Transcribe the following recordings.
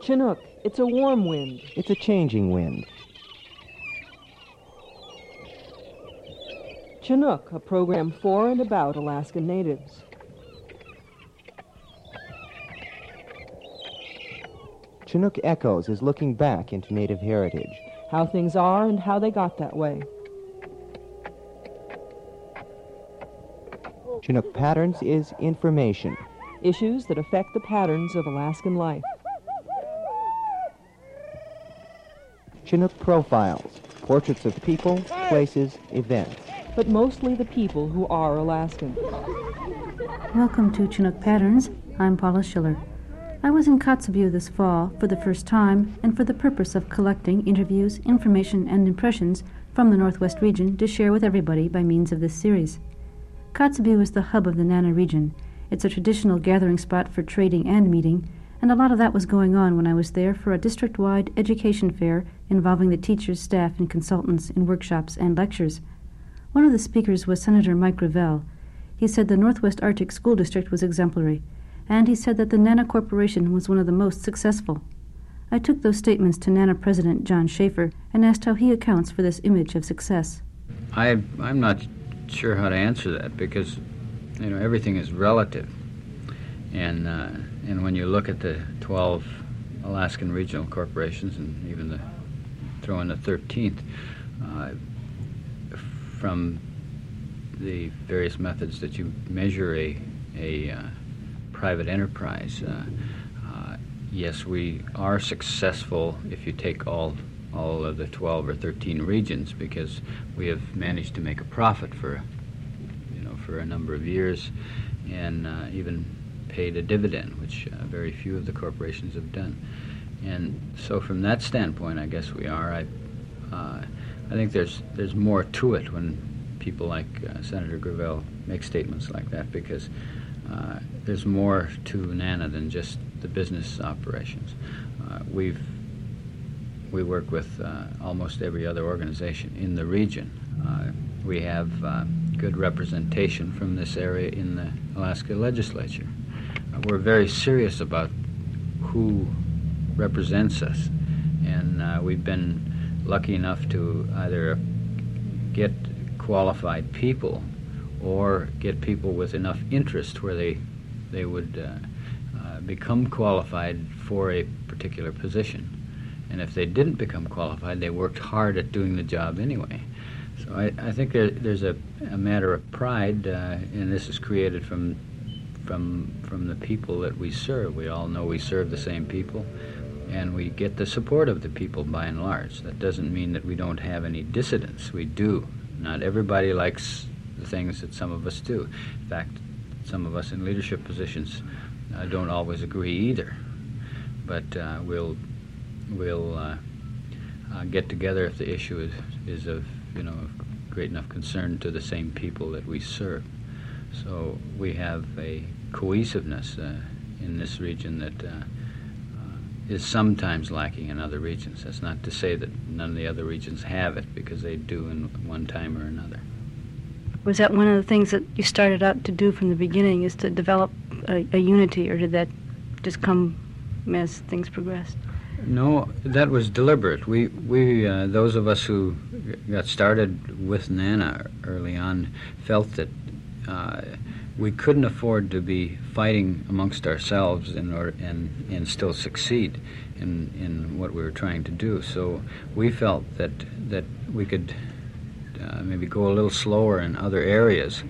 Chinook, it's a warm wind. It's a changing wind. Chinook, a program for and about Alaskan natives. Chinook Echoes is looking back into Native heritage. How things are and how they got that way. Chinook Patterns is information. Issues that affect the patterns of Alaskan life. Chinook Profiles, portraits of people, places, events. But mostly the people who are Alaskan. Welcome to Chinook Patterns. I'm Paula Schiller. I was in Kotzebue this fall for the first time and for the purpose of collecting interviews, information, and impressions from the Northwest region to share with everybody by means of this series. Kotzebue is the hub of the Nana region. It's a traditional gathering spot for trading and meeting, and a lot of that was going on when I was there for a district-wide education fair involving the teachers, staff, and consultants in workshops and lectures. One of the speakers was Senator Mike Gravel. He said the Northwest Arctic School District was exemplary, and he said that the Nana Corporation was one of the most successful. I took those statements to Nana President John Schaefer and asked how he accounts for this image of success. I'm not sure how to answer that because, everything is relative. And when you look at the 12 Alaskan regional corporations and even throw in the 13th, from the various methods that you measure a private enterprise, yes, we are successful if you take all of the 12 or 13 regions, because we have managed to make a profit for a number of years, and even paid a dividend, which very few of the corporations have done. And so from that standpoint, I guess we are. I think there's more to it when people like Senator Gravel make statements like that, because there's more to NANA than just the business operations. We work with almost every other organization in the region. We have good representation from this area in the Alaska legislature. We're very serious about who represents us, and we've been lucky enough to either get qualified people or get people with enough interest where they would become qualified for a particular position. And if they didn't become qualified, they worked hard at doing the job anyway. So I think there's a matter of pride, and this is created from the people that we serve. We all know we serve the same people, and we get the support of the people by and large. That doesn't mean that we don't have any dissidents. We do. Not everybody likes the things that some of us do. In fact, some of us in leadership positions don't always agree either. But we'll get together if the issue is of great enough concern to the same people that we serve. So we have a cohesiveness in this region that is sometimes lacking in other regions. That's not to say that none of the other regions have it, because they do in one time or another. Was that one of the things that you started out to do from the beginning, is to develop a unity, or did that just come as things progressed? No, that was deliberate. We those of us who got started with NANA early on felt that we couldn't afford to be fighting amongst ourselves and still succeed in what we were trying to do. So we felt that we could maybe go a little slower in other areas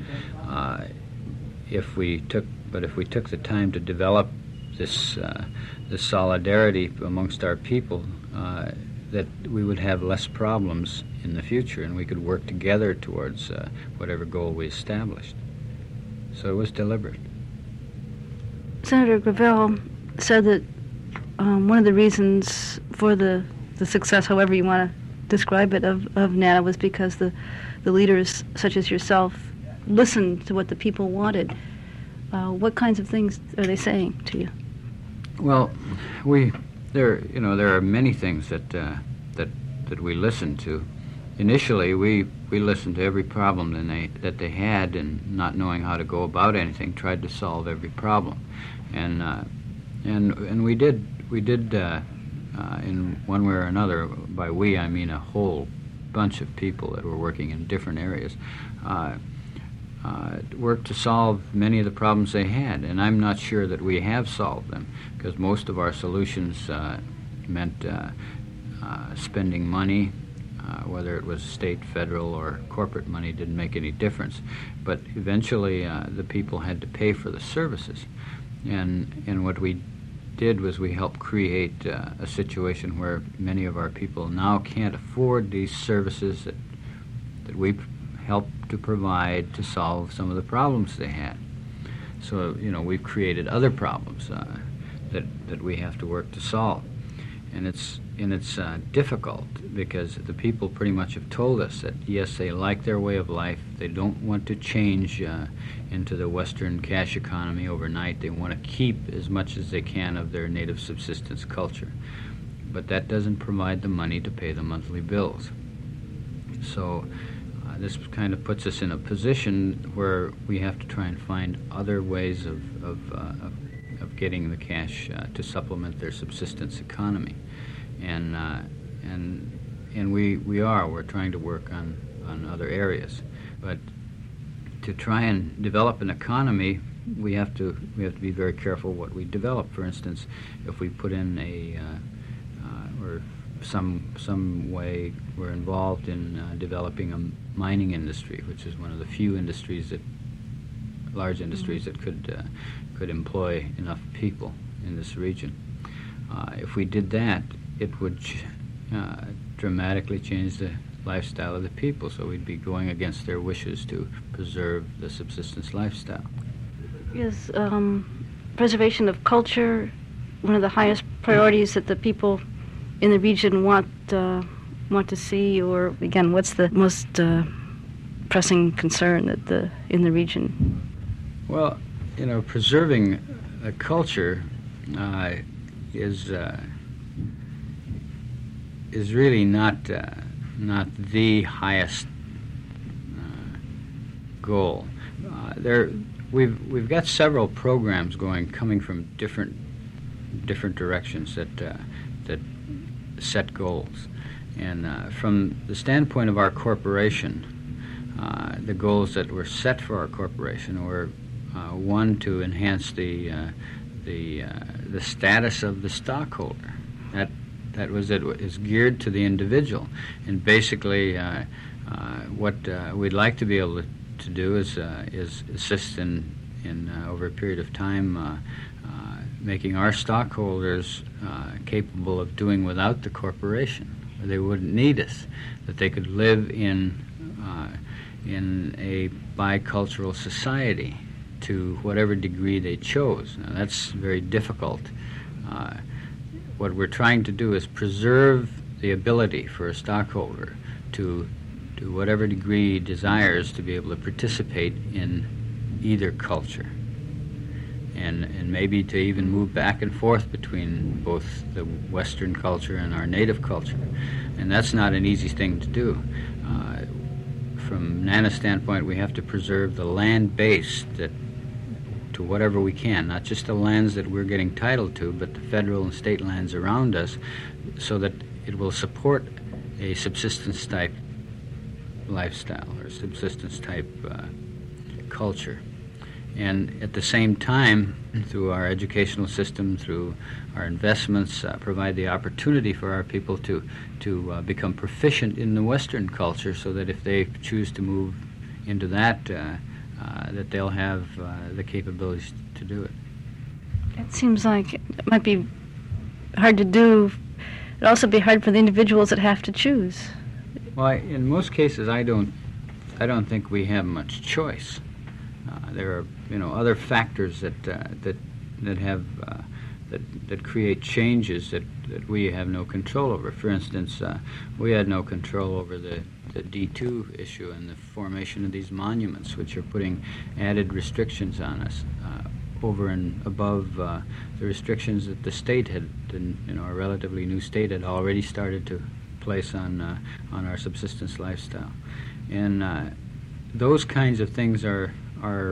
if we took the time to develop this solidarity amongst our people, that we would have less problems in the future, and we could work together towards whatever goal we established. So it was deliberate. Senator Gravel said that one of the reasons for the success, however you want to describe it, of NANA was because the leaders, such as yourself, listened to what the people wanted. What kinds of things are they saying to you? Well, there are many things that we listen to. Initially, we listened to every problem that they had, and not knowing how to go about anything, tried to solve every problem, and we did we did, in one way or another, by we I mean a whole bunch of people that were working in different areas, worked to solve many of the problems they had. And I'm not sure that we have solved them, because most of our solutions meant spending money, whether it was state, federal, or corporate money, didn't make any difference. But eventually the people had to pay for the services. And what we did was we helped create a situation where many of our people now can't afford these services that we helped to provide to solve some of the problems they had. So, we've created other problems that we have to work to solve. And it's difficult because the people pretty much have told us that, yes, they like their way of life. They don't want to change into the Western cash economy overnight. They want to keep as much as they can of their native subsistence culture. But that doesn't provide the money to pay the monthly bills. So this kind of puts us in a position where we have to try and find other ways of getting the cash to supplement their subsistence economy, and we're trying to work on other areas. But to try and develop an economy, we have to be very careful what we develop. For instance, if we put in or some way we're involved in developing a mining industry, which is one of the few industries large industries that could employ enough people in this region. If we did that, it would dramatically change the lifestyle of the people, so we'd be going against their wishes to preserve the subsistence lifestyle. Is preservation of culture one of the highest priorities that the people in the region want to see, or again, what's the most pressing concern in the region? Well, preserving a culture is really not the highest goal. We've got several programs coming from different directions that set goals, and from the standpoint of our corporation, the goals that were set for our corporation were one, to enhance the status of the stockholder. That was it. Is geared to the individual, and basically what we'd like to be able to do is assist in over a period of time making our stockholders capable of doing without the corporation. They wouldn't need us, that they could live in a bicultural society to whatever degree they chose. Now, that's very difficult. What we're trying to do is preserve the ability for a stockholder to whatever degree he desires to be able to participate in either culture, and maybe to even move back and forth between both the Western culture and our native culture. And that's not an easy thing to do. From NANA's standpoint, we have to preserve the land base to whatever we can, not just the lands that we're getting title to, but the federal and state lands around us, so that it will support a subsistence-type lifestyle or subsistence-type culture. And at the same time, through our educational system, through our investments, provide the opportunity for our people to become proficient in the Western culture, so that if they choose to move into that, that they'll have the capabilities to do it. It seems like it might be hard to do. It'd also be hard for the individuals that have to choose. Well, in most cases, I don't think we have much choice. There are, other factors that have that create changes that we have no control over. For instance, we had no control over the D2 issue and the formation of these monuments, which are putting added restrictions on us over and above the restrictions that the state had, our relatively new state had already started to place on our subsistence lifestyle. And those kinds of things are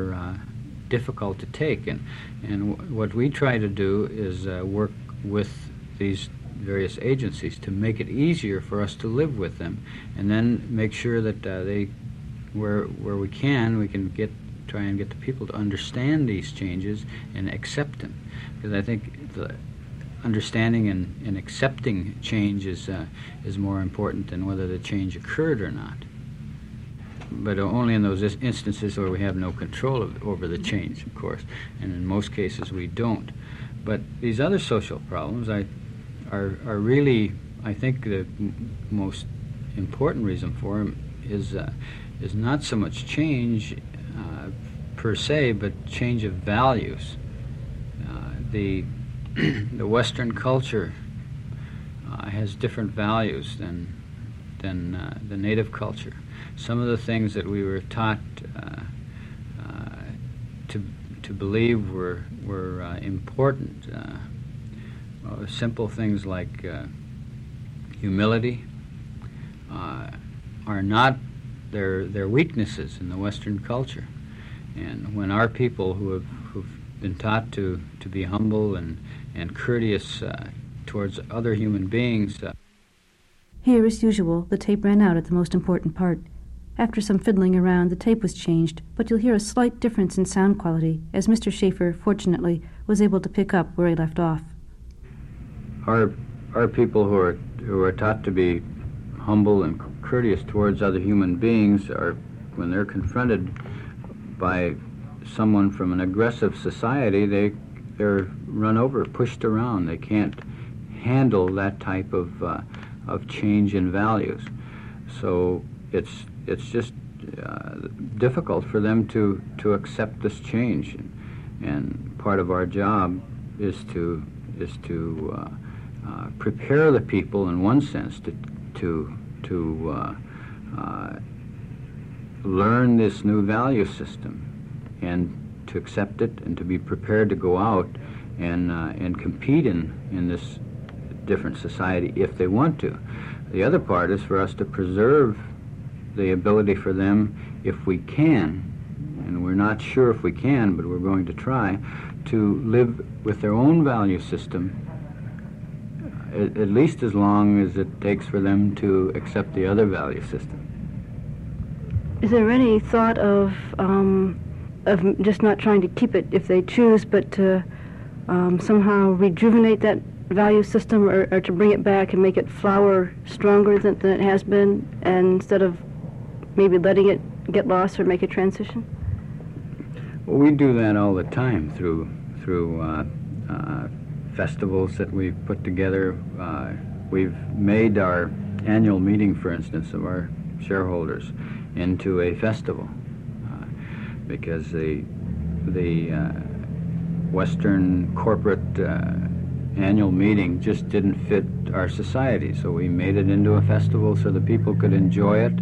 difficult to take, and what we try to do is work with these various agencies to make it easier for us to live with them, and then make sure that where we can try and get the people to understand these changes and accept them. Because I think the understanding and accepting change is more important than whether the change occurred or not. But only in those instances where we have no control over the change, of course, and in most cases we don't. But these other social problems are really, I think, the most important reason for them is not so much change per se, but change of values. The Western culture has different values than the native culture. Some of the things that we were taught to believe were important, simple things like humility, are not their weaknesses in the Western culture. And when our people who've been taught to be humble and courteous towards other human beings. Here, as usual, the tape ran out at the most important part. After some fiddling around, the tape was changed, but you'll hear a slight difference in sound quality, as Mr. Schaefer, fortunately, was able to pick up where he left off. Our people who are taught to be humble and courteous towards other human beings when they're confronted by someone from an aggressive society, they're run over, pushed around. They can't handle that type of change in values. So it's just difficult for them to accept this change. And part of our job is to prepare the people, in one sense, to learn this new value system and to accept it and to be prepared to go out and compete in this different society if they want to. The other part is for us to preserve the ability for them, if we can, and we're not sure if we can, but we're going to try, to live with their own value system at least as long as it takes for them to accept the other value system. Is there any thought of just not trying to keep it if they choose, but to somehow rejuvenate that value system, or to bring it back and make it flower stronger than it has been, and instead of maybe letting it get lost or make a transition? Well, we do that all the time through festivals that we've put together. We've made our annual meeting, for instance, of our shareholders into a festival because the Western corporate annual meeting just didn't fit our society, so we made it into a festival so the people could enjoy it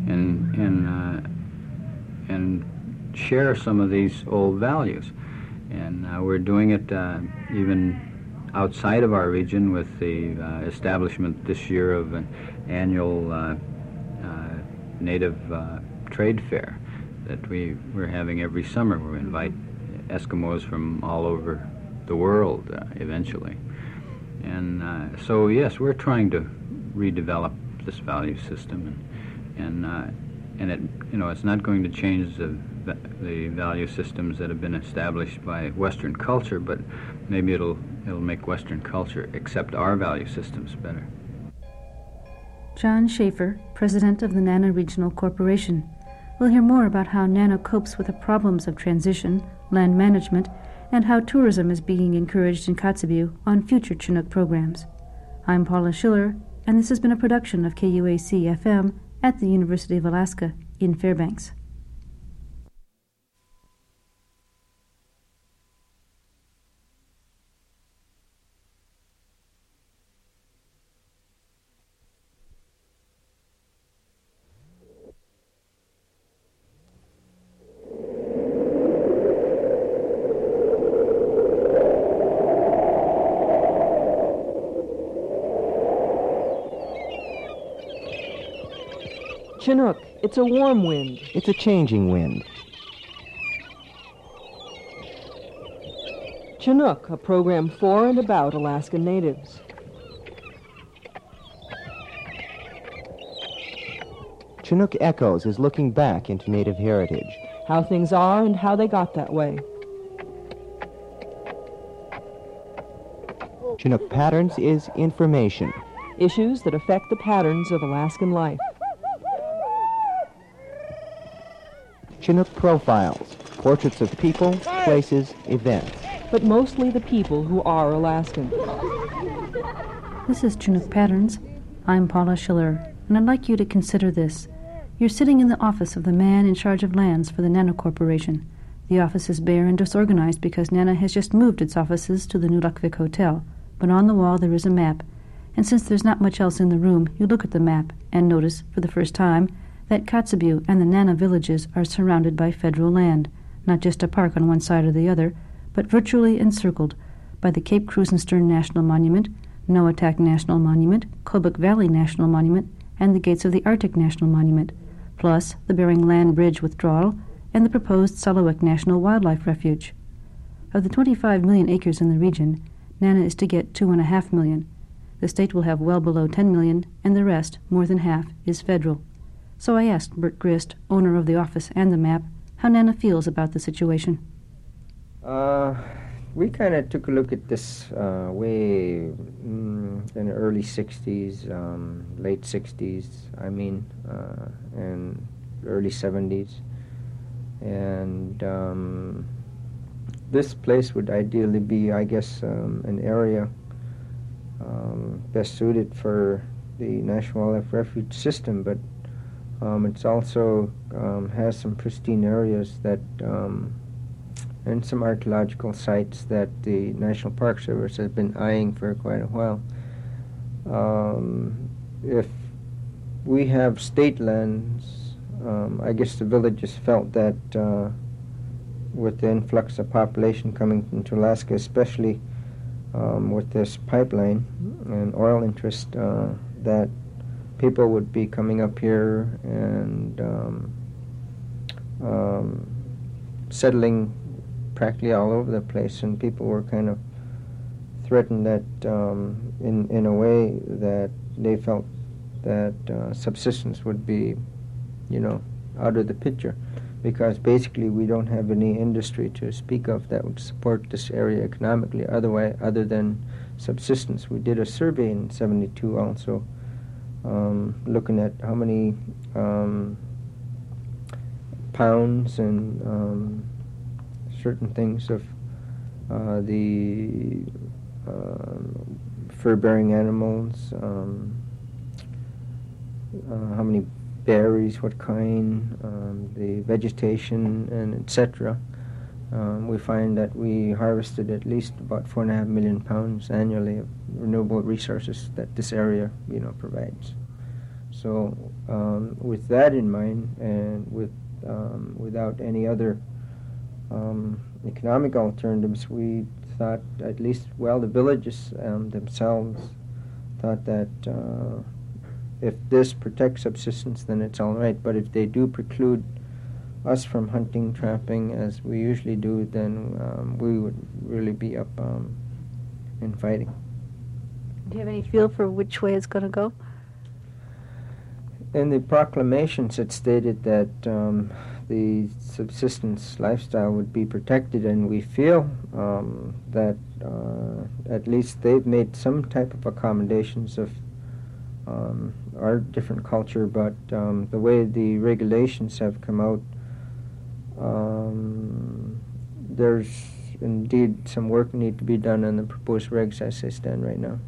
and share some of these old values. And we're doing it even outside of our region with the establishment this year of an annual native trade fair that we're having every summer, where we invite Eskimos from all over the world eventually. And so yes, we're trying to redevelop this value system, and it, it's not going to change the value systems that have been established by Western culture, but maybe it'll make Western culture accept our value systems better. John Schaefer, president of the NANA Regional Corporation. We'll hear more about how NANA copes with the problems of transition, land management, and how tourism is being encouraged in Kotzebue on future Chinook programs. I'm Paula Schiller, and this has been a production of KUAC-FM at the University of Alaska in Fairbanks. Chinook, it's a warm wind. It's a changing wind. Chinook, a program for and about Alaskan natives. Chinook Echoes is looking back into Native heritage. How things are and how they got that way. Chinook Patterns is information. Issues that affect the patterns of Alaskan life. Chinook Profiles, portraits of people, places, events. But mostly the people who are Alaskan. This is Chinook Patterns. I'm Paula Schiller, and I'd like you to consider this. You're sitting in the office of the man in charge of lands for the Nana Corporation. The office is bare and disorganized because Nana has just moved its offices to the New Luckvik Hotel. But on the wall there is a map, and since there's not much else in the room, you look at the map and notice, for the first time, that Kotzebue and the Nana villages are surrounded by federal land, not just a park on one side or the other, but virtually encircled by the Cape Krusenstern National Monument, Noatak National Monument, Kobuk Valley National Monument, and the gates of the Arctic National Monument, plus the Bering Land Bridge withdrawal and the proposed Selawik National Wildlife Refuge. Of the 25 million acres in the region, Nana is to get 2.5 million. The state will have well below 10 million, and the rest, more than half, is federal. So I asked Bert Grist, owner of the office and the map, how Nana feels about the situation. We kind of took a look at this way in the early 60s, late 60s, and early 70s. And this place would ideally be, I guess, an area best suited for the National Wildlife Refuge system, but it's also has some pristine areas that and some archaeological sites that the National Park Service has been eyeing for quite a while. If we have state lands, I guess the villages felt that with the influx of population coming into Alaska, especially with this pipeline and oil interest, that people would be coming up here and settling practically all over the place, and people were kind of threatened that in a way that they felt that subsistence would be, out of the picture, because basically we don't have any industry to speak of that would support this area economically other than subsistence. We did a survey in 72 also, looking at how many pounds and certain things of the fur-bearing animals, how many berries, what kind, the vegetation, and etc. We find that we harvested at least about 4.5 million pounds annually of renewable resources that this area, provides. So, with that in mind, and without any other economic alternatives, we thought at least, the villages themselves thought that if this protects subsistence, then it's all right. But if they do preclude us from hunting, trapping, as we usually do, then we would really be up in fighting. Do you have any feel for which way it's going to go? In the proclamations, it stated that the subsistence lifestyle would be protected, and we feel that at least they've made some type of accommodations of our different culture, but the way the regulations have come out, there's indeed some work need to be done on the proposed regs as they stand right now.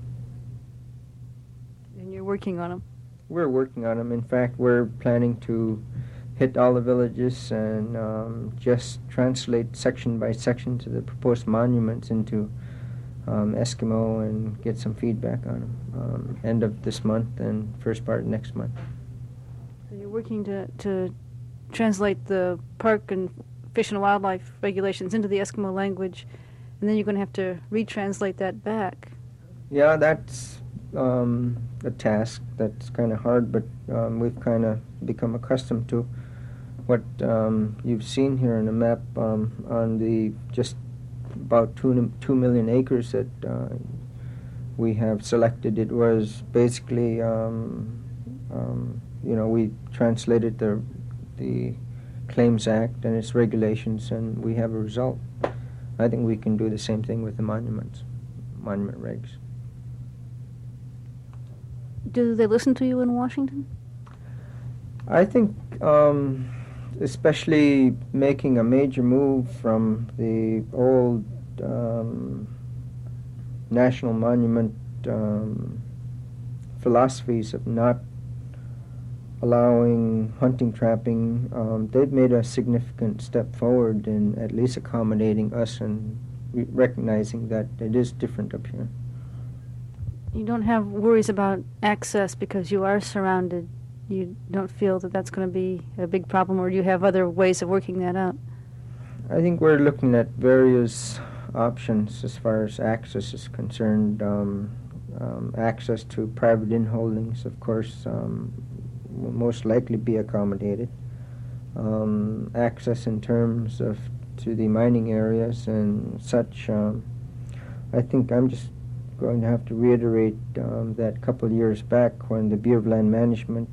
And you're working on them? We're working on them. In fact, we're planning to hit all the villages and just translate section by section to the proposed monuments into Eskimo and get some feedback on them end of this month and first part of next month. So you're working to translate the park and fish and wildlife regulations into the Eskimo language, and then you're going to have to retranslate that back. Yeah, that's a task that's kind of hard, but we've kind of become accustomed to what you've seen here in the map on the just about 2 million acres that we have selected. It was basically we translated the Claims Act and its regulations, and we have a result. I think we can do the same thing with the monument regs. Do they listen to you in Washington? I think, especially making a major move from the old national monument philosophies of not allowing hunting, trapping, they've made a significant step forward in at least accommodating us and recognizing that it is different up here. You don't have worries about access because you are surrounded. You don't feel that that's going to be a big problem, or you have other ways of working that out? I think we're looking at various options as far as access is concerned. Access to private inholdings, of course, will most likely be accommodated. Access in terms of to the mining areas and such, I think I'm just going to have to reiterate that a couple of years back when the Bureau of Land Management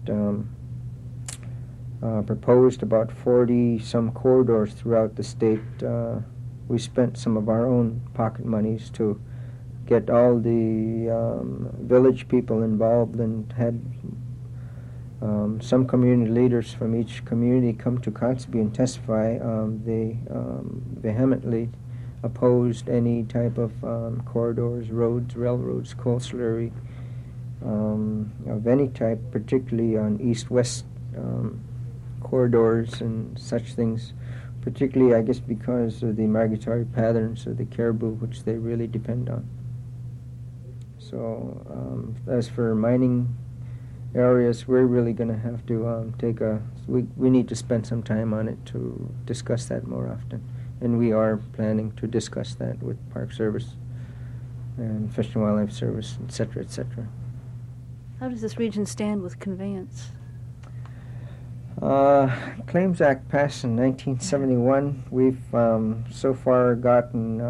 proposed about 40-some corridors throughout the state. We spent some of our own pocket monies to get all the village people involved and had some community leaders from each community come to Kotzebue and testify. They vehemently opposed any type of corridors, roads, railroads, coal slurry of any type, particularly on east-west corridors and such things, particularly, I guess, because of the migratory patterns of the caribou, which they really depend on. So as for mining areas, we're really going to have to we need to spend some time on it to discuss that more often. And we are planning to discuss that with Park Service and Fish and Wildlife Service, et cetera, et cetera. How does this region stand with conveyance? Claims Act passed in 1971. We've so far gotten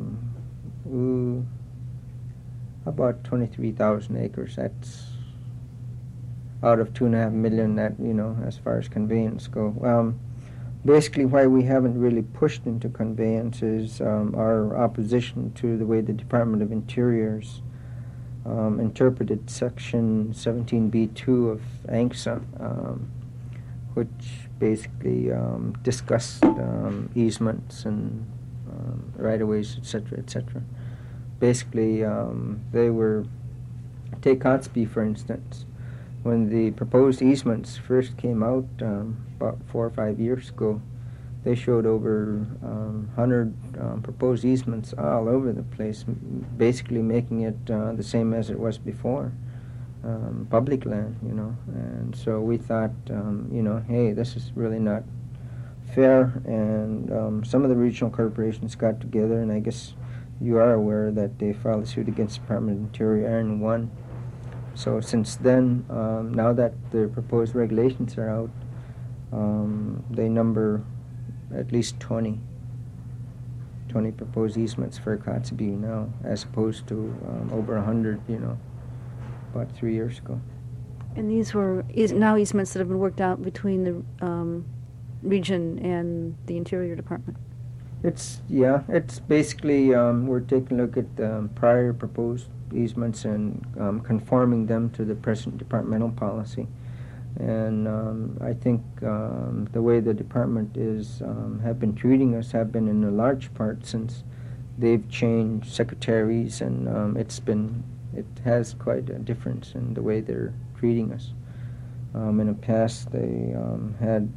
about 23,000 acres. That's out of 2.5 million that, as far as conveyance go. Basically, why we haven't really pushed into conveyance is our opposition to the way the Department of Interior's interpreted Section 17B2 of ANCSA, which basically discussed easements and right-of-ways, etc., etc. Basically, they were, take Kotzebue, for instance. When the proposed easements first came out about 4 or 5 years ago, they showed over 100 proposed easements all over the place, basically making it the same as it was before, public land, And so we thought, hey, this is really not fair. And some of the regional corporations got together, and I guess you are aware that they filed a suit against the Department of Interior and won. So since then, now that the proposed regulations are out, they number at least 20 proposed easements for Kotzebue now, as opposed to over 100, about 3 years ago. And these were now easements that have been worked out between the region and the Interior Department? It's basically, we're taking a look at the prior proposed easements and conforming them to the present departmental policy. And I think the way the department have been treating us have been in a large part since they've changed secretaries, and it has quite a difference in the way they're treating us. In the past, they had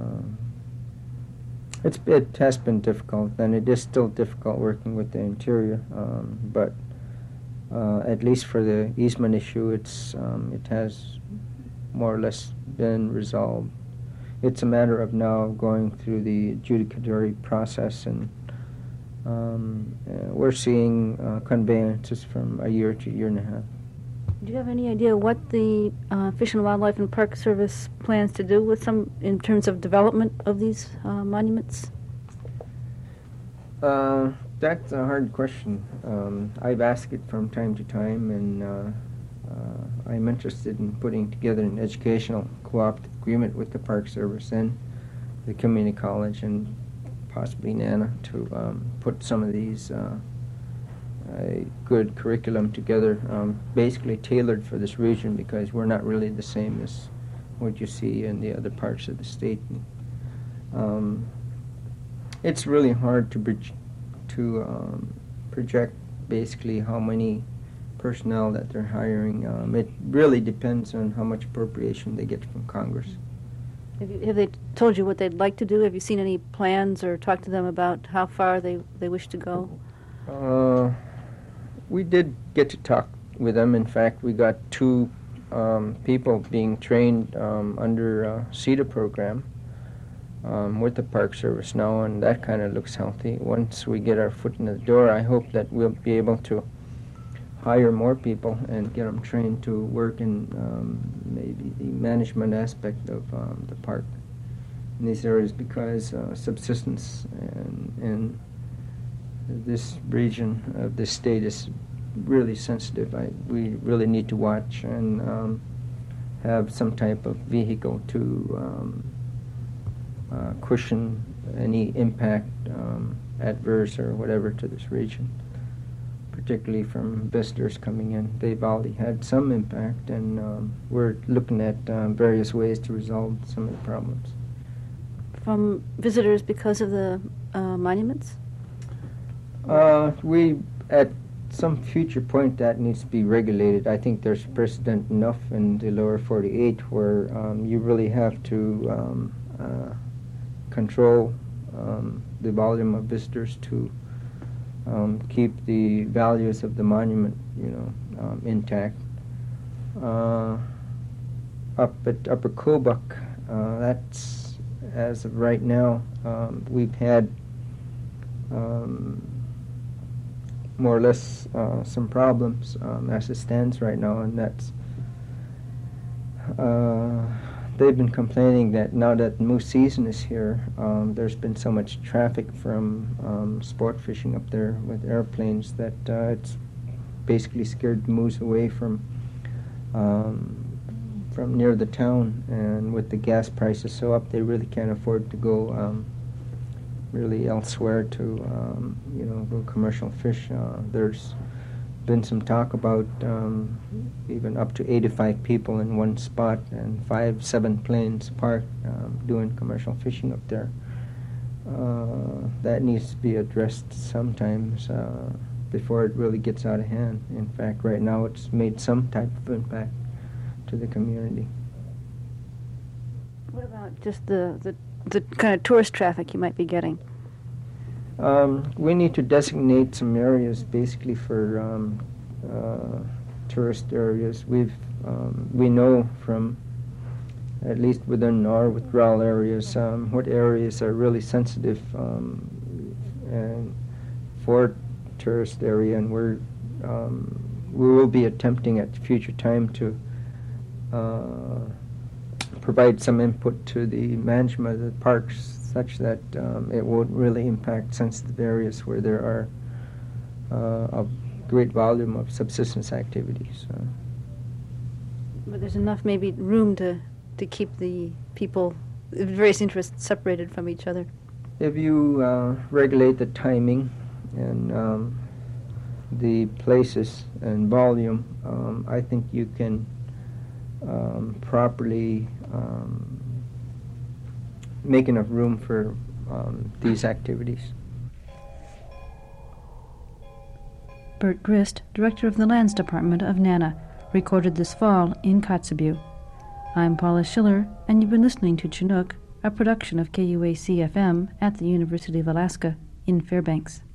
it has been difficult, and it is still difficult working with the Interior, but at least for the easement issue, it has more or less been resolved. It's a matter of now going through the adjudicatory process, and we're seeing conveyances from a year to a year and a half. Do you have any idea what the Fish and Wildlife and Park Service plans to do with them in terms of development of these monuments? That's a hard question. I've asked it from time to time, and I'm interested in putting together an educational cooperative agreement with the Park Service and the community college and possibly NANA to put some of these a good curriculum together, basically tailored for this region, because we're not really the same as what you see in the other parts of the state. It's really hard to project basically how many personnel that they're hiring. It really depends on how much appropriation they get from Congress. Have they told you what they'd like to do? Have you seen any plans or talked to them about how far they wish to go? We did get to talk with them. In fact, we got 2 people being trained under CETA program with the Park Service now, and that kind of looks healthy. Once we get our foot in the door, I hope that we'll be able to hire more people and get them trained to work in maybe the management aspect of the park in these areas, because subsistence in this region of this state is really sensitive. We really need to watch and have some type of vehicle to cushion any impact, adverse or whatever, to this region, particularly from visitors coming in. They've already had some impact, and we're looking at various ways to resolve some of the problems. From visitors because of the monuments? We, at some future point, that needs to be regulated. I think there's precedent enough in the lower 48 where you really have to control the volume of visitors to keep the values of the monument, intact. Up at Upper Kobuk, that's, as of right now, we've had more or less some problems as it stands right now, and that's they've been complaining that now that moose season is here, there's been so much traffic from sport fishing up there with airplanes that it's basically scared the moose away from near the town, and with the gas prices so up, they really can't afford to go really elsewhere to go commercial fish. There's been some talk about even up to 85 people in one spot and 5-7 planes parked doing commercial fishing up there. That needs to be addressed sometimes before it really gets out of hand. In fact, right now it's made some type of impact to the community. What about just the kind of tourist traffic you might be getting? We need to designate some areas basically for tourist areas. We know from, at least within our withdrawal areas, what areas are really sensitive and for tourist area, and we will be attempting at future time to provide some input to the management of the parks such that it won't really impact sensitive areas where there are a great volume of subsistence activities. But there's enough maybe room to keep the people, various interests, separated from each other. If you regulate the timing and the places and volume, I think you can properly make enough room for these activities. Bert Grist, Director of the Lands Department of NANA, recorded this fall in Kotzebue. I'm Paula Schiller, and you've been listening to Chinook, a production of KUAC-FM at the University of Alaska in Fairbanks.